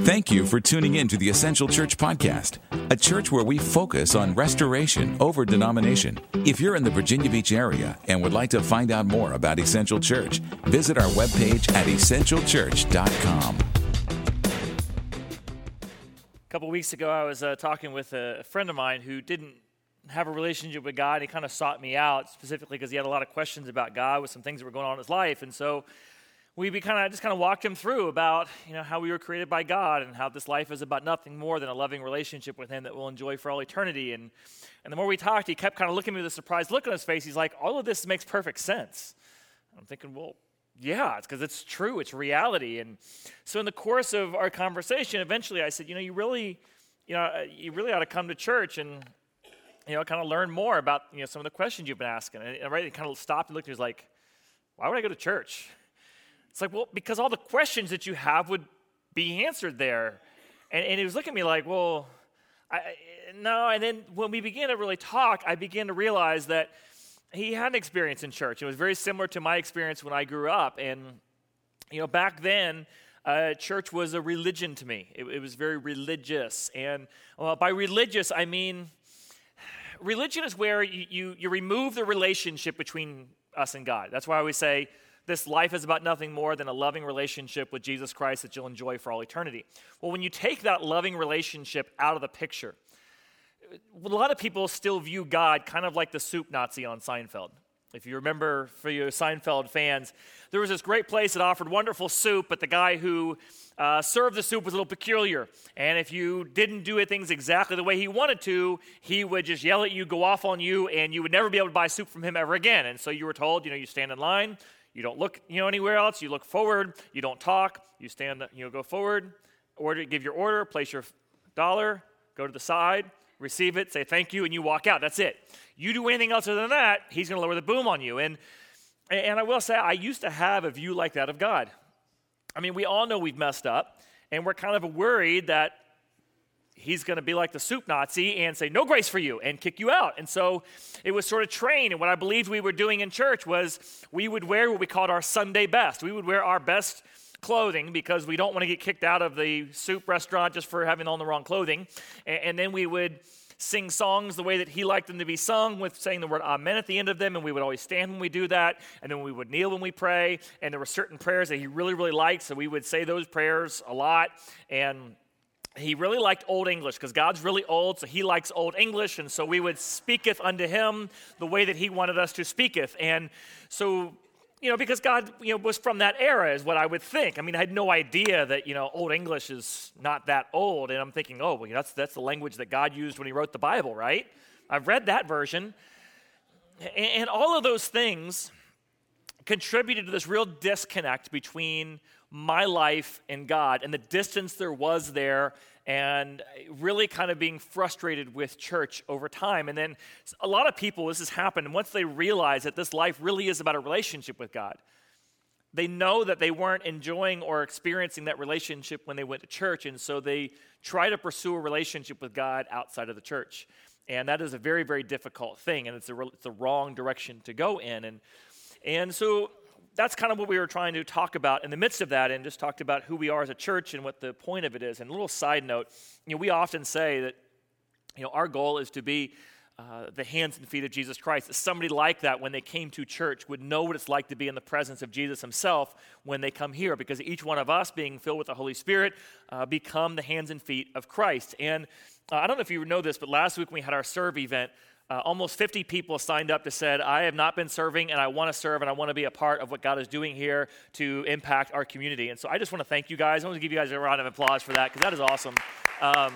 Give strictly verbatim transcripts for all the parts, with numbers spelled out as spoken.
Thank you for tuning in to the Essential Church Podcast, a church where we focus on restoration over denomination. If you're in the Virginia Beach area and would like to find out more about Essential Church, visit our webpage at essential church dot com. A couple weeks ago, I was uh, talking with a friend of mine who didn't have a relationship with God. He kind of sought me out specifically because he had a lot of questions about God with some things that were going on in his life. And so we kind of just kind of walked him through about, you know, how we were created by God and how this life is about nothing more than a loving relationship with him that we'll enjoy for all eternity. And and the more we talked, he kept kind of looking at me with a surprised look on his face. He's like, all of this makes perfect sense. I'm thinking, well, yeah, it's because it's true. It's reality. And so in the course of our conversation, eventually I said, you know, you really, you know, you really ought to come to church and, you know, kind of learn more about, you know, some of the questions you've been asking. And, and right, he kind of stopped and looked at me. He was like, why would I go to church? It's like, well, because all the questions that you have would be answered there. And, and he was looking at me like, well, I, no. And then when we began to really talk, I began to realize that he had an experience in church. It was very similar to my experience when I grew up. And, you know, back then, uh, church was a religion to me. It, it was very religious. And well, by religious, I mean, religion is where you, you, you remove the relationship between us and God. That's why I always say, this life is about nothing more than a loving relationship with Jesus Christ that you'll enjoy for all eternity. Well, when you take that loving relationship out of the picture, a lot of people still view God kind of like the soup Nazi on Seinfeld. If you remember, for you Seinfeld fans, there was this great place that offered wonderful soup, but the guy who uh, served the soup was a little peculiar. And if you didn't do things exactly the way he wanted to, he would just yell at you, go off on you, and you would never be able to buy soup from him ever again. And so you were told, you know, you stand in line. You don't look, you know, anywhere else. You look forward. You don't talk. You stand, you know, go forward. Order, give your order. Place your dollar. Go to the side. Receive it. Say thank you, and you walk out. That's it. You do anything else other than that, he's going to lower the boom on you. And and I will say, I used to have a view like that of God. I mean, we all know we've messed up, and we're kind of worried that he's going to be like the soup Nazi and say, no grace for you, and kick you out. And so it was sort of trained. And what I believed we were doing in church was we would wear what we called our Sunday best. We would wear our best clothing because we don't want to get kicked out of the soup restaurant just for having on the wrong clothing. And, and then we would sing songs the way that he liked them to be sung, with saying the word amen at the end of them, and we would always stand when we do that, and then we would kneel when we pray, and there were certain prayers that he really, really liked, so we would say those prayers a lot. And he really liked Old English because God's really old, so he likes Old English, and so we would speaketh unto him the way that he wanted us to speaketh. And so, you know, because God, you know, was from that era is what I would think. I mean, I had no idea that, you know, Old English is not that old, and I'm thinking, oh, well, that's that's the language that God used when he wrote the Bible, right? I've read that version. And, and all of those things contributed to this real disconnect between my life and God and the distance there was there, and really kind of being frustrated with church over time. And then a lot of people, this has happened, and once they realize that this life really is about a relationship with God, they know that they weren't enjoying or experiencing that relationship when they went to church, and so they try to pursue a relationship with God outside of the church. And that is a very, very difficult thing, and it's a, it's a wrong direction to go in. And, and so that's kind of what we were trying to talk about in the midst of that, and just talked about who we are as a church and what the point of it is. And a little side note, you know, we often say that, you know, our goal is to be uh, the hands and feet of Jesus Christ. That somebody like that, when they came to church, would know what it's like to be in the presence of Jesus himself when they come here, because each one of us, being filled with the Holy Spirit, uh, become the hands and feet of Christ. And uh, I don't know if you know this, but last week when we had our serve event, Uh, almost fifty people signed up to said, I have not been serving, and I want to serve, and I want to be a part of what God is doing here to impact our community. And so I just want to thank you guys. I want to give you guys a round of applause for that, because that is awesome. Um,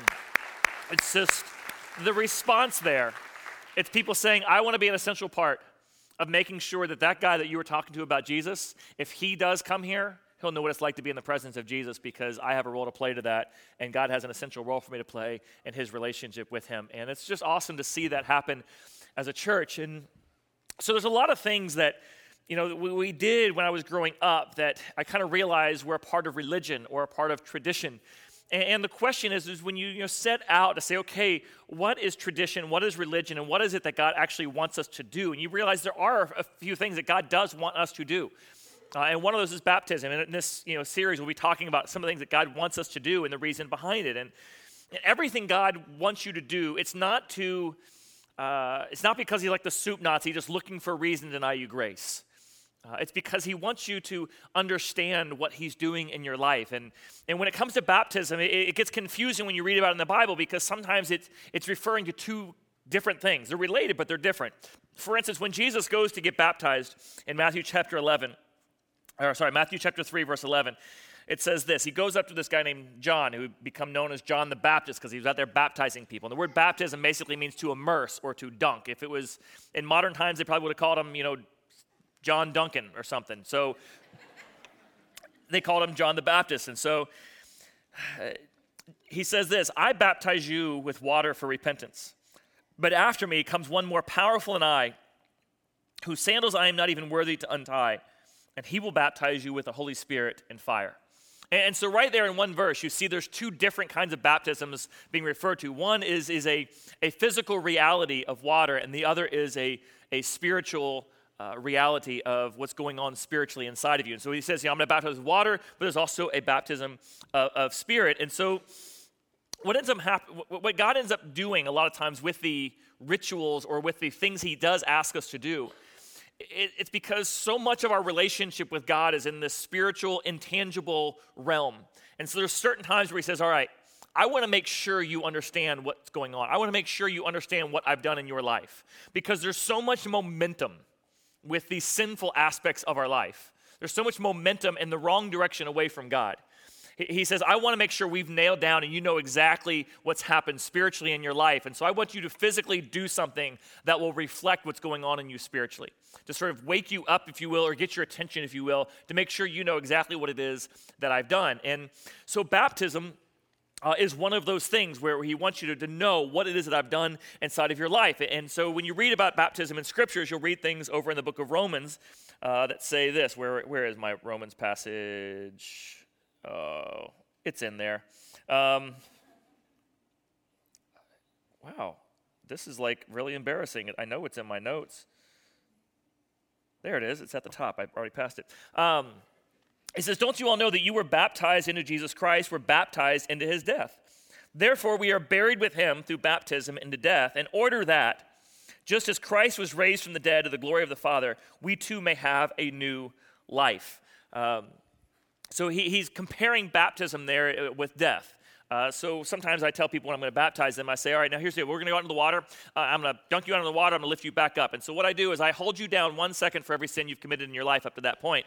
it's just the response there. It's people saying, I want to be an essential part of making sure that that guy that you were talking to about Jesus, if he does come here, he'll know what it's like to be in the presence of Jesus, because I have a role to play to that, and God has an essential role for me to play in his relationship with him. And it's just awesome to see that happen as a church. And so there's a lot of things that, you know, we, we did when I was growing up that I kind of realized were a part of religion or a part of tradition. And, and the question is, is when you, you know, set out to say, okay, what is tradition, what is religion, and what is it that God actually wants us to do? And you realize there are a few things that God does want us to do. Uh, and one of those is baptism. And in this you know, series, we'll be talking about some of the things that God wants us to do and the reason behind it. And, and everything God wants you to do, it's not to, uh, it's not because he's like the soup Nazi just looking for a reason to deny you grace. Uh, it's because he wants you to understand what he's doing in your life. And, and when it comes to baptism, it, it gets confusing when you read about it in the Bible because sometimes it's, it's referring to two different things. They're related, but they're different. For instance, when Jesus goes to get baptized in Matthew chapter eleven, or sorry, Matthew chapter three, verse eleven, it says this. He goes up to this guy named John, who would become known as John the Baptist because he was out there baptizing people. And the word baptism basically means to immerse or to dunk. If it was in modern times, they probably would have called him, you know, John Duncan or something. So they called him John the Baptist. And so uh, he says this, I baptize you with water for repentance. But after me comes one more powerful than I, whose sandals I am not even worthy to untie. And he will baptize you with the Holy Spirit and fire. And, and so right there in one verse, you see there's two different kinds of baptisms being referred to. One is, is a, a physical reality of water, and the other is a, a spiritual uh, reality of what's going on spiritually inside of you. And so he says, yeah, I'm going to baptize with water, but there's also a baptism of, of spirit. And so What ends up hap- what God ends up doing a lot of times with the rituals or with the things he does ask us to do, it, it's because so much of our relationship with God is in this spiritual, intangible realm. And so there's certain times where he says, all right, I want to make sure you understand what's going on. I want to make sure you understand what I've done in your life. Because there's so much momentum with these sinful aspects of our life. There's so much momentum in the wrong direction away from God. He says, I want to make sure we've nailed down and you know exactly what's happened spiritually in your life. And so I want you to physically do something that will reflect what's going on in you spiritually. To sort of wake you up, if you will, or get your attention, if you will, to make sure you know exactly what it is that I've done. And so baptism uh, is one of those things where he wants you to, to know what it is that I've done inside of your life. And so when you read about baptism in scriptures, you'll read things over in the book of Romans uh, that say this. Where, where is my Romans passage? Oh, it's in there. Um, wow, this is like really embarrassing. I know it's in my notes. There it is. It's at the top. I already passed it. Um, it says, don't you all know that you were baptized into Jesus Christ, were baptized into his death? Therefore, we are buried with him through baptism into death, in order that, just as Christ was raised from the dead to the glory of the Father, we too may have a new life. Um, So he, he's comparing baptism there with death. Uh, so sometimes I tell people when I'm going to baptize them, I say, all right, now here's the deal. We're going to go out into the water. Uh, I'm going to dunk you out into the water. I'm going to lift you back up. And so what I do is I hold you down one second for every sin you've committed in your life up to that point.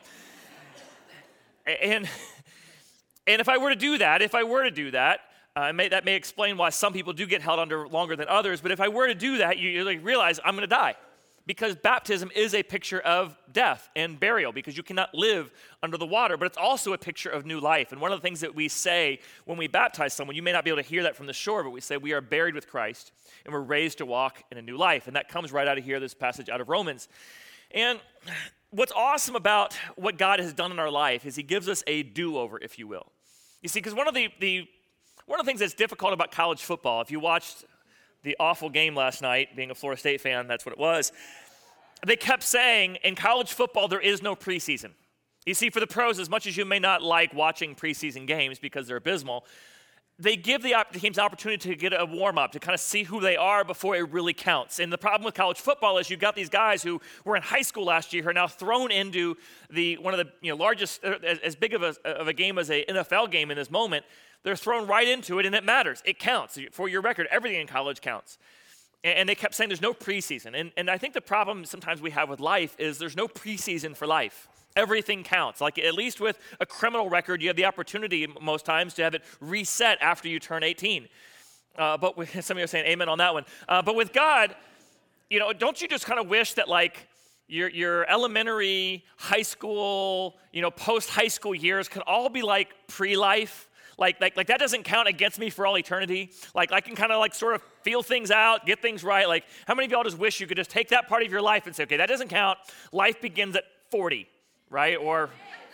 and, and if I were to do that, if I were to do that, uh, may, that may explain why some people do get held under longer than others. But if I were to do that, you, you like realize I'm going to die. Because baptism is a picture of death and burial, because you cannot live under the water, but it's also a picture of new life. And one of the things that we say when we baptize someone, you may not be able to hear that from the shore, but we say we are buried with Christ and we're raised to walk in a new life. And that comes right out of here, this passage out of Romans. And what's awesome about what God has done in our life is he gives us a do-over, if you will. You see, because one of the, the one of the things that's difficult about college football, if you watched the awful game last night, being a Florida State fan, that's what it was. They kept saying, in college football, there is no preseason. You see, for the pros, as much as you may not like watching preseason games because they're abysmal, they give the, the teams an opportunity to get a warm-up, to kind of see who they are before it really counts. And the problem with college football is you've got these guys who were in high school last year who are now thrown into the one of the you know, largest, as, as big of a, of a game as an N F L game in this moment. They're thrown right into it, and it matters. It counts. For your record, everything in college counts. And, and they kept saying there's no preseason. And, and I think the problem sometimes we have with life is there's no preseason for life. Everything counts. Like at least with a criminal record, you have the opportunity most times to have it reset after you turn eighteen. Uh, but with, some of you are saying amen on that one. Uh, but with God, you know, don't you just kind of wish that like your your elementary, high school, you know, post-high school years could all be like pre-life? Like, like, like that doesn't count against me for all eternity. Like I can kind of like sort of feel things out, get things right. Like how many of y'all just wish you could just take that part of your life and say, okay, that doesn't count. Life begins at forty, right? Or,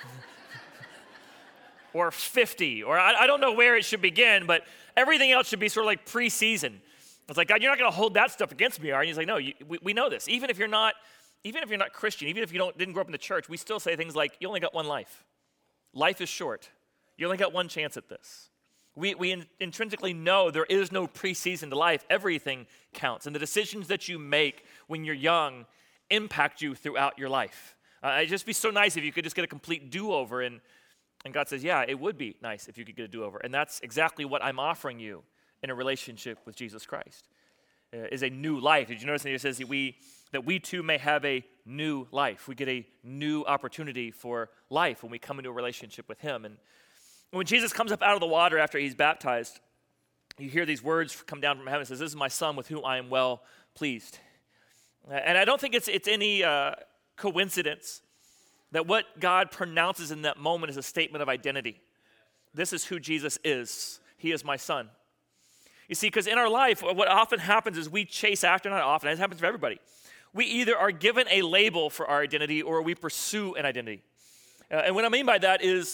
or fifty, or I, I don't know where it should begin, but everything else should be sort of like pre-season. It's like, God, you're not going to hold that stuff against me, are you? He's like, no, you, we, we know this. Even if you're not even if you're not Christian, even if you don't didn't grow up in the church, we still say things like, you only got one life. Life is short. You only got one chance at this. We, we in, intrinsically know there is no preseason to life. Everything counts. And the decisions that you make when you're young impact you throughout your life. Uh, it'd just be so nice if you could just get a complete do-over. And, and God says, yeah, it would be nice if you could get a do-over. And that's exactly what I'm offering you in a relationship with Jesus Christ, uh, is a new life. Did you notice that it says that we, that we too may have a new life? We get a new opportunity for life when we come into a relationship with him. And when Jesus comes up out of the water after he's baptized, you hear these words come down from heaven. It says, this is my son with whom I am well pleased. And I don't think it's, it's any uh, coincidence that what God pronounces in that moment is a statement of identity. This is who Jesus is. He is my son. You see, because in our life, what often happens is we chase after, not often, it happens for everybody. We either are given a label for our identity or we pursue an identity. Uh, and what I mean by that is,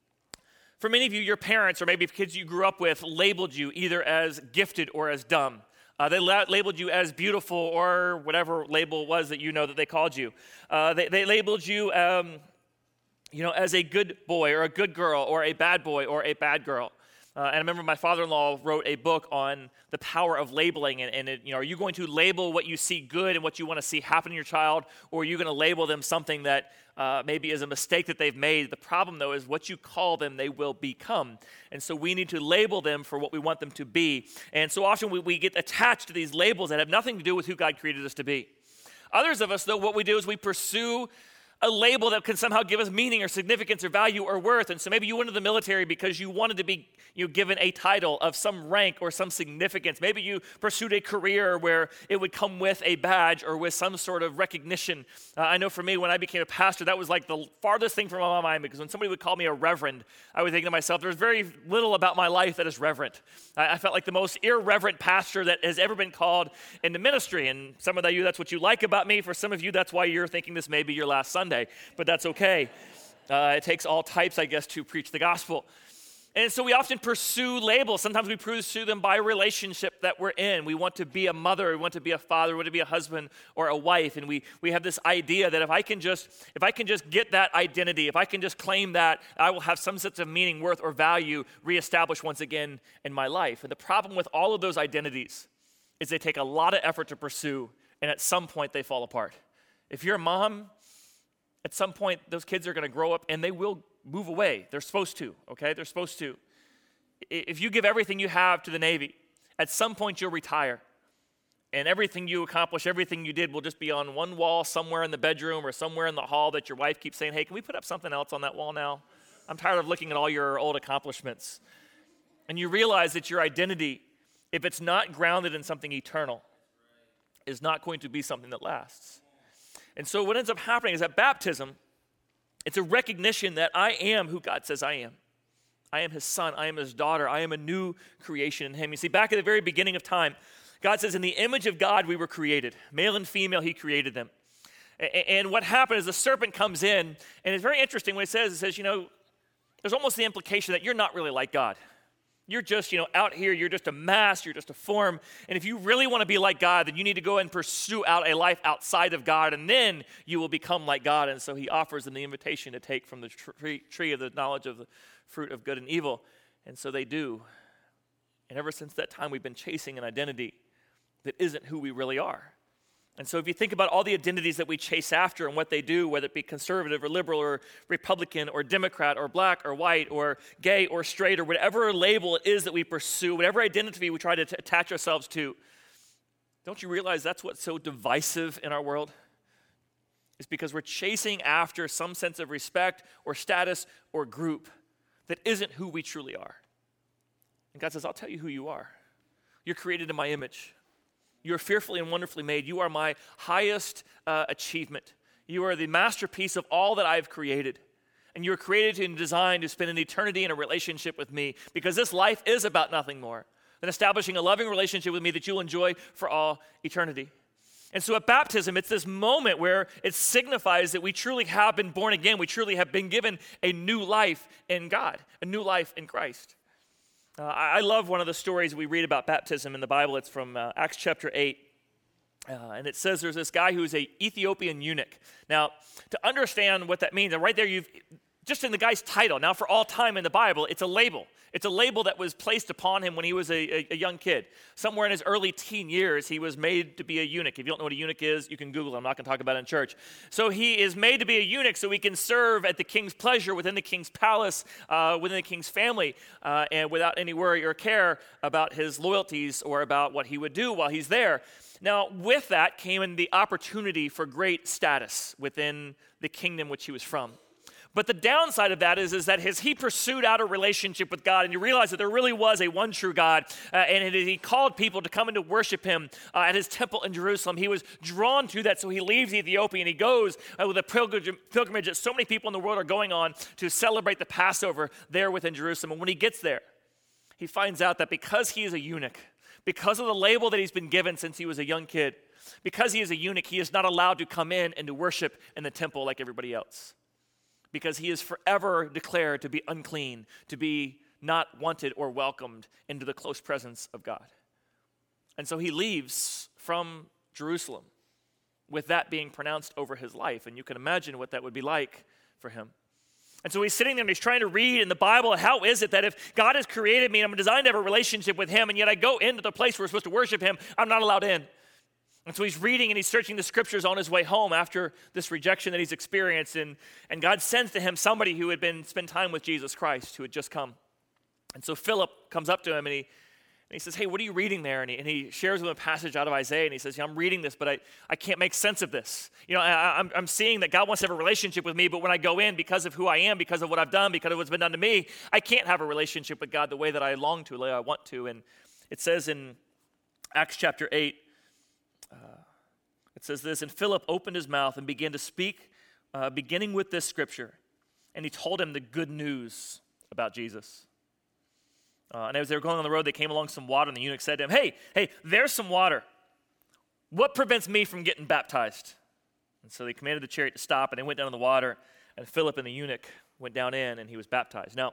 for many of you, your parents or maybe kids you grew up with labeled you either as gifted or as dumb. Uh, they la- labeled you as beautiful or whatever label it was that you know that they called you. Uh, they, they labeled you, um, you know, as a good boy or a good girl or a bad boy or a bad girl. Uh, and I remember my father-in-law wrote a book on the power of labeling. And, and it, you know, are you going to label what you see good and what you want to see happen in your child, or are you going to label them something that uh, maybe is a mistake that they've made? The problem, though, is what you call them, they will become. And so we need to label them for what we want them to be. And so often we, we get attached to these labels that have nothing to do with who God created us to be. Others of us, though, what we do is we pursue a label that can somehow give us meaning or significance or value or worth. And so maybe you went into the military because you wanted to be you know, given a title of some rank or some significance. Maybe you pursued a career where it would come with a badge or with some sort of recognition. Uh, I know for me, when I became a pastor, that was like the farthest thing from my mind, because when somebody would call me a reverend, I would think to myself, there's very little about my life that is reverent. I, I felt like the most irreverent pastor that has ever been called in the ministry. And some of you, that's what you like about me. For some of you, that's why you're thinking this may be your last Sunday. But that's okay. Uh, it takes all types, I guess, to preach the gospel. And so we often pursue labels. Sometimes we pursue them by relationship that we're in. We want to be a mother, we want to be a father, we want to be a husband or a wife. And we, we have this idea that if I can just if I can just get that identity, if I can just claim that, I will have some sense of meaning, worth, or value reestablished once again in my life. And the problem with all of those identities is they take a lot of effort to pursue, and at some point they fall apart. If you're a mom, at some point, those kids are going to grow up and they will move away. They're supposed to, okay? They're supposed to. If you give everything you have to the Navy, at some point you'll retire. And everything you accomplish, everything you did will just be on one wall somewhere in the bedroom or somewhere in the hall that your wife keeps saying, hey, can we put up something else on that wall now? I'm tired of looking at all your old accomplishments. And you realize that your identity, if it's not grounded in something eternal, is not going to be something that lasts. And so what ends up happening is at baptism, it's a recognition that I am who God says I am. I am his son. I am his daughter. I am a new creation in him. You see, back at the very beginning of time, God says, in the image of God we were created. Male and female, he created them. And what happened is the serpent comes in, and it's very interesting when it says, it says, you know, there's almost the implication that you're not really like God. You're just, you know, out here, you're just a mass, you're just a form. And if you really want to be like God, then you need to go and pursue out a life outside of God, and then you will become like God. And so he offers them the invitation to take from the tree, tree of the knowledge of the fruit of good and evil. And so they do. And ever since that time, we've been chasing an identity that isn't who we really are. And so if you think about all the identities that we chase after and what they do, whether it be conservative or liberal or Republican or Democrat or black or white or gay or straight or whatever label it is that we pursue, whatever identity we try to t- attach ourselves to, don't you realize that's what's so divisive in our world? It's because we're chasing after some sense of respect or status or group that isn't who we truly are. And God says, I'll tell you who you are. You're created in my image. You are fearfully and wonderfully made. You are my highest uh, achievement. You are the masterpiece of all that I have created. And you are created and designed to spend an eternity in a relationship with me, because this life is about nothing more than establishing a loving relationship with me that you'll enjoy for all eternity. And so at baptism, it's this moment where it signifies that we truly have been born again. We truly have been given a new life in God, a new life in Christ. Uh, I love one of the stories we read about baptism in the Bible. It's from uh, Acts chapter eight. Uh, and it says there's this guy who's a Ethiopian eunuch. Now, to understand what that means, and right there you've, just in the guy's title, now for all time in the Bible, it's a label. It's a label that was placed upon him when he was a, a, a young kid. Somewhere in his early teen years, he was made to be a eunuch. If you don't know what a eunuch is, you can Google it. I'm not going to talk about it in church. So he is made to be a eunuch so he can serve at the king's pleasure within the king's palace, uh, within the king's family, uh, and without any worry or care about his loyalties or about what he would do while he's there. Now, with that came in the opportunity for great status within the kingdom which he was from. But the downside of that is, is that his, he pursued out a relationship with God, and you realize that there really was a one true God, uh, and it, he called people to come and to worship him uh, at his temple in Jerusalem. He was drawn to that, so he leaves Ethiopia, and he goes uh, with a pilgrimage, pilgrimage that so many people in the world are going on to celebrate the Passover there within Jerusalem. And when he gets there, he finds out that because he is a eunuch, because of the label that he's been given since he was a young kid, because he is a eunuch, he is not allowed to come in and to worship in the temple like everybody else. Because he is forever declared to be unclean, to be not wanted or welcomed into the close presence of God. And so he leaves from Jerusalem with that being pronounced over his life. And you can imagine what that would be like for him. And so he's sitting there and he's trying to read in the Bible, how is it that if God has created me and I'm designed to have a relationship with him, and yet I go into the place where we're supposed to worship him, I'm not allowed in. And so he's reading and he's searching the scriptures on his way home after this rejection that he's experienced. And, and God sends to him somebody who had been spent time with Jesus Christ, who had just come. And so Philip comes up to him and he, and he says, hey, what are you reading there? And he, and he shares with him a passage out of Isaiah. And he says, yeah, I'm reading this, but I, I can't make sense of this. You know, I, I'm, I'm seeing that God wants to have a relationship with me, but when I go in, because of who I am, because of what I've done, because of what's been done to me, I can't have a relationship with God the way that I long to, the way I want to. And it says in Acts chapter eight, Uh, it says this, and Philip opened his mouth and began to speak, uh, beginning with this scripture. And he told him the good news about Jesus. Uh, and as they were going on the road, they came along some water, and the eunuch said to him, hey, hey, there's some water. What prevents me from getting baptized? And so they commanded the chariot to stop, and they went down in the water, and Philip and the eunuch went down in, and he was baptized. Now,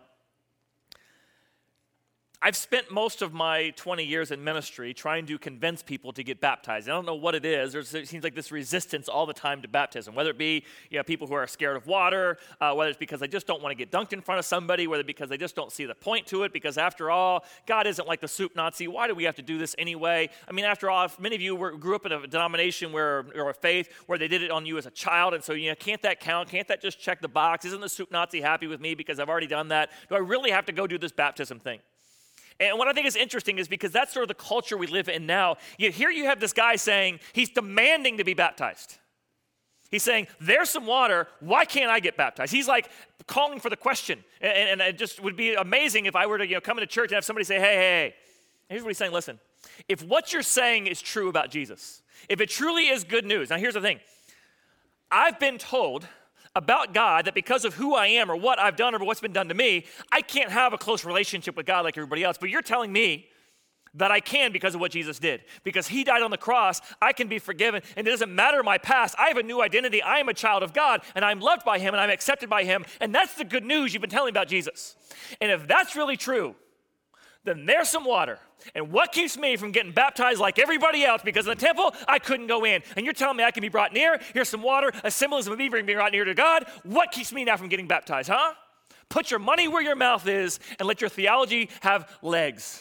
I've spent most of my twenty years in ministry trying to convince people to get baptized. I don't know what it is. There's, it seems like this resistance all the time to baptism, whether it be you know, people who are scared of water, uh, whether it's because they just don't want to get dunked in front of somebody, whether it's because they just don't see the point to it, because after all, God isn't like the soup Nazi. Why do we have to do this anyway? I mean, after all, if many of you were, grew up in a denomination where, or a faith where they did it on you as a child, and so you know, can't that count? Can't that just check the box? Isn't the soup Nazi happy with me because I've already done that? Do I really have to go do this baptism thing? And what I think is interesting is because that's sort of the culture we live in now. Yet here you have this guy saying he's demanding to be baptized. He's saying, there's some water, why can't I get baptized? He's like calling for the question. And, and it just would be amazing if I were to you know, come into church and have somebody say, hey, hey, hey. Here's what he's saying, listen, if what you're saying is true about Jesus, if it truly is good news, now here's the thing. I've been told about God that because of who I am or what I've done or what's been done to me, I can't have a close relationship with God like everybody else. But you're telling me that I can because of what Jesus did. Because he died on the cross, I can be forgiven, and it doesn't matter my past. I have a new identity. I am a child of God, and I'm loved by him, and I'm accepted by him, and that's the good news you've been telling about Jesus. And if that's really true, then there's some water. And what keeps me from getting baptized like everybody else? Because in the temple, I couldn't go in. And you're telling me I can be brought near? Here's some water, a symbolism of me being brought near to God. What keeps me now from getting baptized, huh? Put your money where your mouth is and let your theology have legs.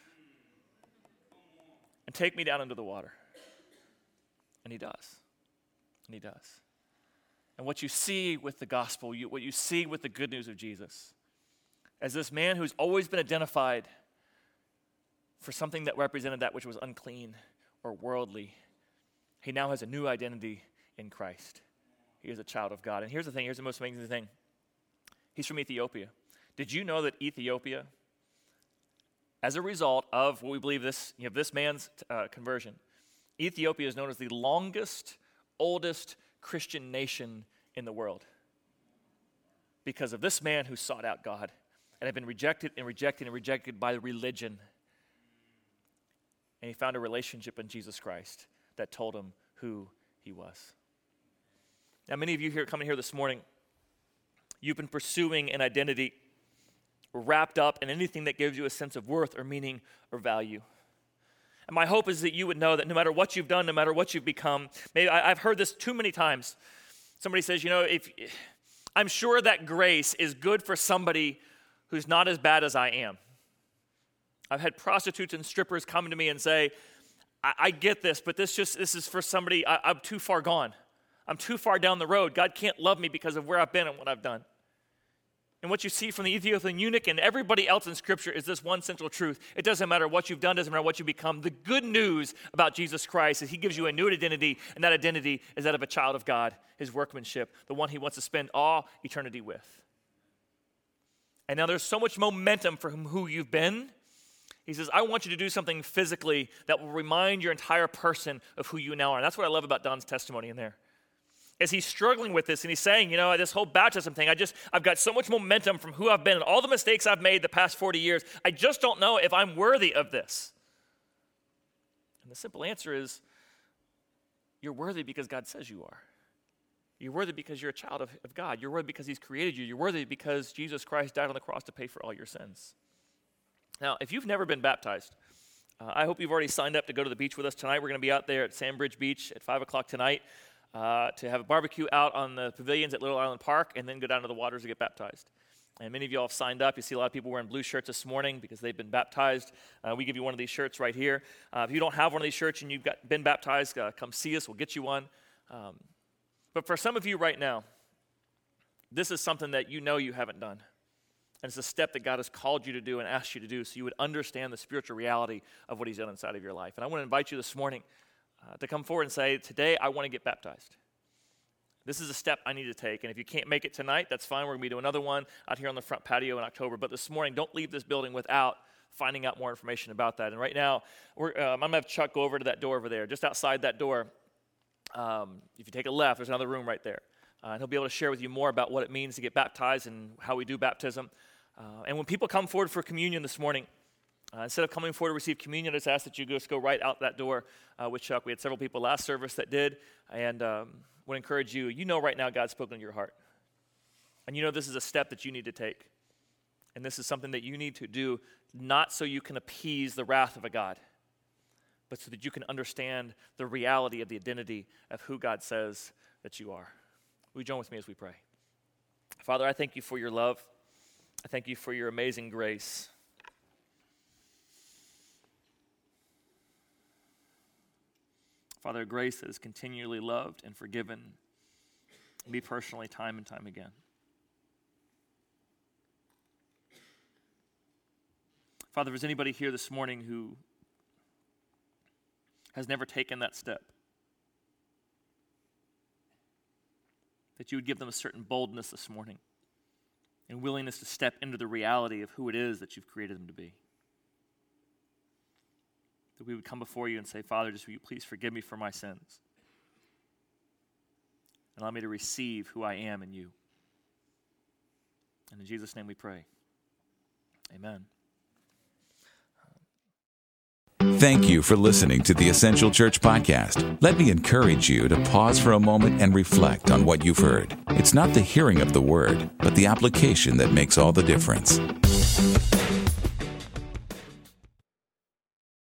And take me down into the water. And he does. And he does. And what you see with the gospel, you, what you see with the good news of Jesus, as this man who's always been identified for something that represented that which was unclean or worldly, he now has a new identity in Christ. He is a child of God. And here's the thing, here's the most amazing thing. He's from Ethiopia. Did you know that Ethiopia, as a result of what we believe this, you know, this man's uh, conversion, Ethiopia is known as the longest, oldest Christian nation in the world because of this man who sought out God and had been rejected and rejected and rejected by religion. And he found a relationship in Jesus Christ that told him who he was. Now, many of you here coming here this morning, you've been pursuing an identity wrapped up in anything that gives you a sense of worth or meaning or value. And my hope is that you would know that no matter what you've done, no matter what you've become, maybe I, I've heard this too many times. Somebody says, you know, if I'm sure that grace is good for somebody who's not as bad as I am. I've had prostitutes and strippers come to me and say, I, I get this, but this just this is for somebody, I, I'm too far gone. I'm too far down the road. God can't love me because of where I've been and what I've done. And what you see from the Ethiopian eunuch and everybody else in Scripture is this one central truth. It doesn't matter what you've done, doesn't matter what you become. The good news about Jesus Christ is he gives you a new identity, and that identity is that of a child of God, his workmanship, the one he wants to spend all eternity with. And now there's so much momentum from who you've been. He says, I want you to do something physically that will remind your entire person of who you now are. And that's what I love about Don's testimony in there. As he's struggling with this and he's saying, you know, this whole baptism thing, I just, I've got so much momentum from who I've been and all the mistakes I've made the past forty years. I just don't know if I'm worthy of this. And the simple answer is, you're worthy because God says you are. You're worthy because you're a child of, of God. You're worthy because he's created you. You're worthy because Jesus Christ died on the cross to pay for all your sins. Now, if you've never been baptized, uh, I hope you've already signed up to go to the beach with us tonight. We're going to be out there at Sandbridge Beach at five o'clock tonight. Uh, to have a barbecue out on the pavilions at Little Island Park and then go down to the waters to get baptized. And many of you all have signed up. You see a lot of people wearing blue shirts this morning because they've been baptized. Uh, we give you one of these shirts right here. Uh, if you don't have one of these shirts and you've got, been baptized, uh, come see us. We'll get you one. Um, but for some of you right now, this is something that you know you haven't done. And it's a step that God has called you to do and asked you to do so you would understand the spiritual reality of what he's done inside of your life. And I want to invite you this morning Uh, to come forward and say, today I want to get baptized. This is a step I need to take. And if you can't make it tonight, that's fine. We're going to be doing another one out here on the front patio in October. But this morning, don't leave this building without finding out more information about that. And right now, we're, um, I'm going to have Chuck go over to that door over there. Just outside that door, um, if you take a left, there's another room right there. Uh, and he'll be able to share with you more about what it means to get baptized and how we do baptism. Uh, and when people come forward for communion this morning, Uh, instead of coming forward to receive communion, I just ask that you just go right out that door uh, with Chuck. We had several people last service that did, and um, would encourage you. You know right now God's spoken to your heart. And you know this is a step that you need to take. And this is something that you need to do not so you can appease the wrath of a God, but so that you can understand the reality of the identity of who God says that you are. Will you join with me as we pray? Father, I thank you for your love. I thank you for your amazing grace. Father, grace that is continually loved and forgiven me personally time and time again. Father, if there's anybody here this morning who has never taken that step, that you would give them a certain boldness this morning and willingness to step into the reality of who it is that you've created them to be. That we would come before you and say, Father, just will you please forgive me for my sins and allow me to receive who I am in you. And in Jesus' name we pray. Amen. Thank you for listening to the Essential Church Podcast. Let me encourage you to pause for a moment and reflect on what you've heard. It's not the hearing of the word, but the application that makes all the difference.